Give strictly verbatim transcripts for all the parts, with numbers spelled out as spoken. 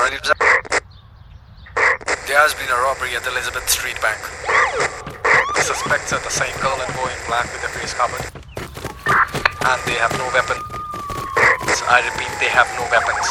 There has been a robbery at the Elizabeth Street Bank. The suspects are the same girl and boy in black with their face covered. And they have no weapons. I repeat, they have no weapons.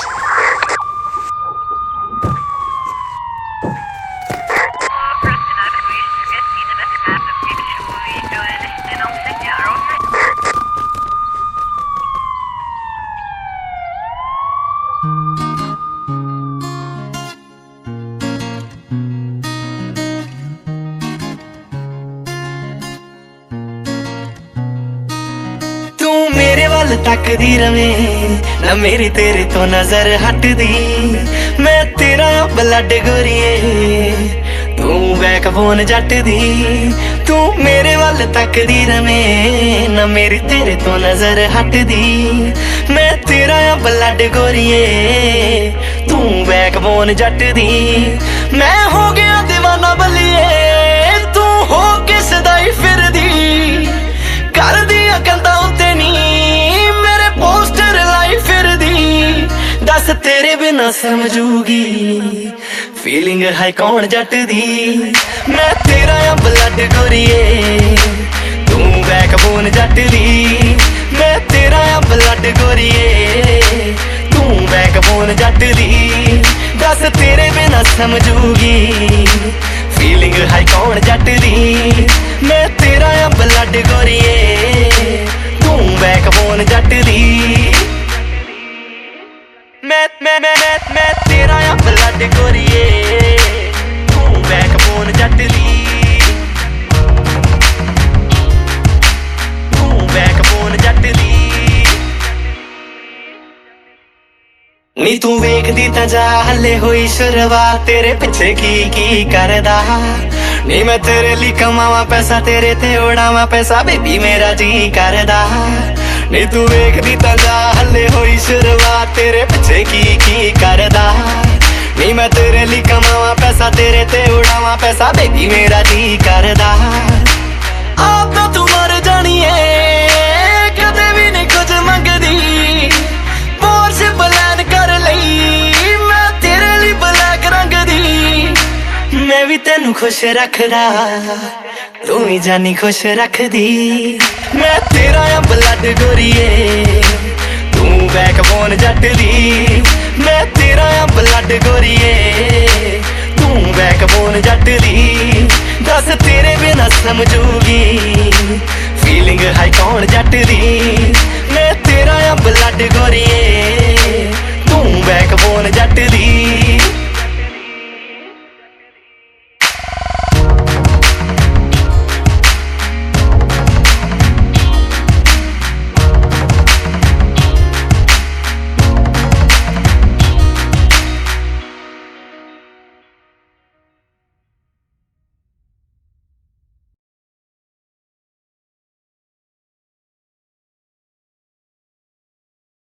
तकदी रवे ना मेरी तेरे तो नजर हटदी मैं तेरा blood गोरिए तू backbone जट दी तू मेरे वल तकदी रवे ना मेरी तेरे तो नजर हटदी मैं तेरा ब्लड गोरिए तू बैकबोन जट दी मैं हो गया दीवाना बलिए तू हो किस दाई फिर दी कर दिया कंधा उत्ते नी पोस्टर लाई फिर दी दस तेरे बिना समझूगी फीलिंग है कौन जट दी मैं तेरा ब्लड गोरिए तू बैकबोन जट दी मैं तेरा ब्लड गोरिए तू बैकबोन जट दी दस तेरे बिना समझूगी फीलिंग है कौन जट दी मैं तेरा ब्लड गोरिए तू बैकबोन जट दी मैं मैं मैं मैं मैं तेरा ब्लड गोरिए तू बैकबोन जट दी तू बैकबोन जट दी नी तू वेखदी तां जा हले होई शुरुआत तेरे पिछे की की करदा नी मैं तेरे लिए कमावा पैसा तेरे ते उड़ावा पैसा बेबी मेरा जी करदा नी तू वेखदी तां जा हले होई शुरुआत तेरे पिछे की की करदा नी मैं तेरे लिए कमावा पैसा तेरे ते उड़ावा पैसा बेबी मेरा जी करदा आप तो तू मर जानी है कदे भी नहीं कुछ मंगदी पोर्श प्लान कर लई मैं तेरे लिए ब्लैक रंग दी मैं भी तेनू खुश रखदा तू ही जानी खुश रखदी मैं तेरा ब्लड गोरिए तू बैकबोन जट दी मैं तेरा ब्लड गोरिए तू बैकबोन जट दी दस तेरे बिना समझूगी फीलिंग है कौन जट दी मैं तेरा ब्लड गोरिए